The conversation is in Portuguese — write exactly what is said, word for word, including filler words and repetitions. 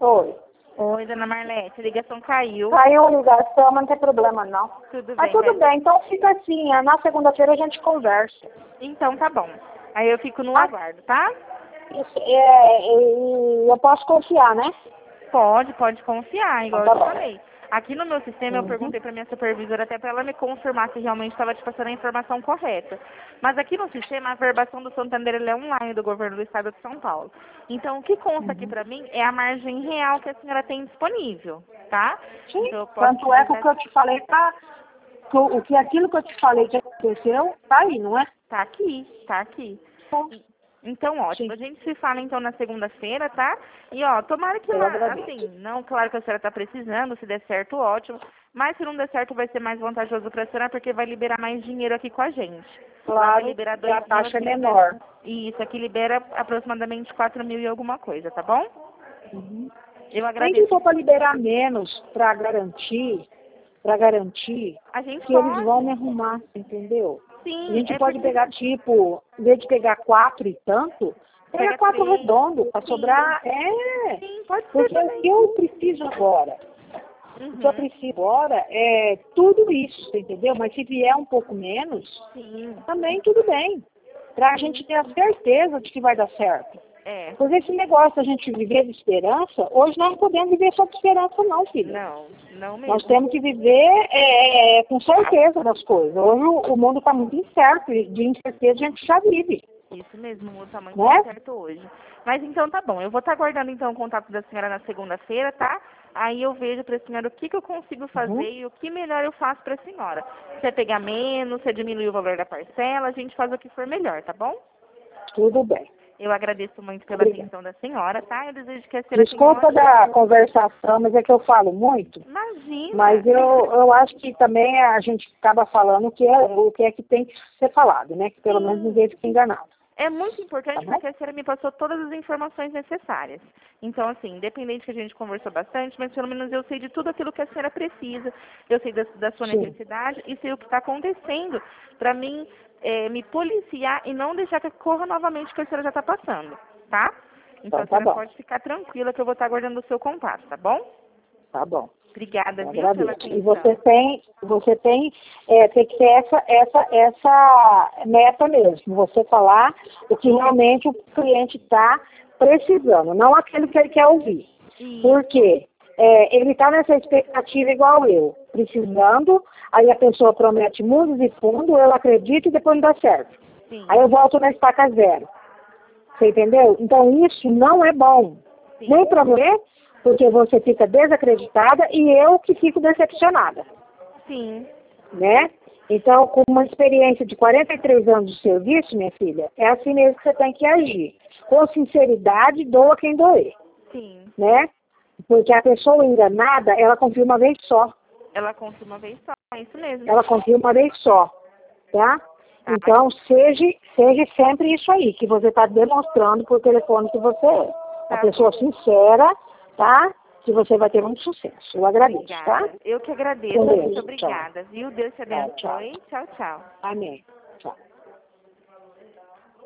Oi. Oi, dona Marlete, a ligação caiu. Caiu a ligação, mas não tem problema não. Tudo Mas bem. tudo bem, então fica assim, na segunda-feira a gente conversa. Então tá bom. Aí eu fico no Ah. aguardo, tá? Isso, é, e eu posso confiar, né? Pode, pode confiar, igual Então eu tá te bom. falei. Aqui no meu sistema eu Uhum. perguntei pra minha supervisora até pra ela me confirmar se realmente estava te passando a informação correta. Mas aqui no sistema a verbação do Santander ela é online do governo do estado de São Paulo. Então o que consta aqui Uhum. pra mim é a margem real que a senhora tem disponível, tá? Sim, Então eu posso tanto é que o dizer que eu te falei tá. que o o que aquilo que eu te falei que aconteceu, tá aí, não é? tá aqui, tá aqui. Então, Então, ótimo. sim, A gente se fala então na segunda-feira, tá? E ó, tomara que eu lá, agradeço. assim, não, claro que a senhora tá precisando, se der certo, ótimo. Mas se não der certo, vai ser mais vantajoso pra senhora, porque vai liberar mais dinheiro aqui com a gente. Lá vai Claro liberar que dois a mil, taxa é aqui libera... menor. Isso, aqui libera aproximadamente quatro mil e alguma coisa, tá bom? Uhum. Eu Nem que agradeço. for para liberar menos, para garantir, para garantir A gente que eles vão pode. me arrumar, entendeu? A Sim, gente é pode porque pegar tipo, em vez de pegar quatro e tanto, pega pega quatro três. redondo para Sim, sobrar. É, sim, pode ser porque o também. que eu preciso agora, o que eu Uhum. preciso agora é tudo isso, entendeu? Mas se vier um pouco menos, Sim, também tudo bem. Para a sim. gente ter a certeza de que vai dar certo. É. Porque esse negócio da gente viver de esperança, hoje nós não podemos viver só de esperança não, filha. Não, não Nós mesmo. temos que viver é, é, com certeza das coisas. Hoje o, o mundo está muito incerto e de incerteza a gente já vive, Isso mesmo, o mundo tá muito né? incerto hoje. Mas então tá bom, eu vou estar aguardando então o contato da senhora na segunda-feira, tá? Aí eu vejo pra senhora o que, que eu consigo fazer Uhum. e o que melhor eu faço pra senhora. Se é pegar menos, se é diminuir o valor da parcela, a gente faz o que for melhor, tá bom? Tudo bem. Eu agradeço muito pela Obrigada. atenção da senhora, tá? Eu desejo que a senhora tenha um Desculpa ótimo... da conversação, mas é que eu falo muito. Imagina! Mas eu, eu acho que também a gente acaba falando o que é, o que é que tem que ser falado, né? Que pelo menos Sim. ninguém fica enganado. É muito Tá importante bom? porque a senhora me passou todas as informações necessárias. Então, assim, independente que a gente conversou bastante, mas pelo menos eu sei de tudo aquilo que a senhora precisa, eu sei da, da sua Sim. necessidade e sei o que está acontecendo para mim eh, me policiar e não deixar que corra novamente o que a senhora já está passando, tá? Então, Então a tá senhora bom. pode ficar tranquila que eu vou estar aguardando o seu contato, tá bom? Tá bom. Obrigada, Eu viu, pela agradeço. E atenção. você tem, você tem, é, tem que ter essa, essa, essa meta mesmo, você falar o que realmente o cliente está precisando, não aquilo que ele quer ouvir. E, Por quê? É, ele está nessa expectativa igual eu, precisando, aí a pessoa promete mundos e fundos, eu acredito e depois não dá certo. sim, Aí eu volto na estaca zero. Você entendeu? Então isso não é bom. sim, Nem para você, porque você fica desacreditada e eu que fico decepcionada, sim, né? Então, com uma experiência de quarenta e três anos de serviço, minha filha, é assim mesmo que você tem que agir. Com sinceridade, doa quem doer, sim. né? Porque a pessoa enganada, ela confia uma vez só. Ela conta uma vez só, é isso mesmo. Ela confia uma vez só, tá? Tá, Então, seja, seja sempre isso aí, que você está demonstrando por telefone que você é. tá Uma pessoa bom. sincera, tá? Que você vai ter muito sucesso. Eu agradeço, tá? Obrigada. Eu que agradeço. Com Deus. Muito Tchau. obrigada, viu? Deus te Tchau, tchau. abençoe. Tchau, tchau. Amém. Tchau.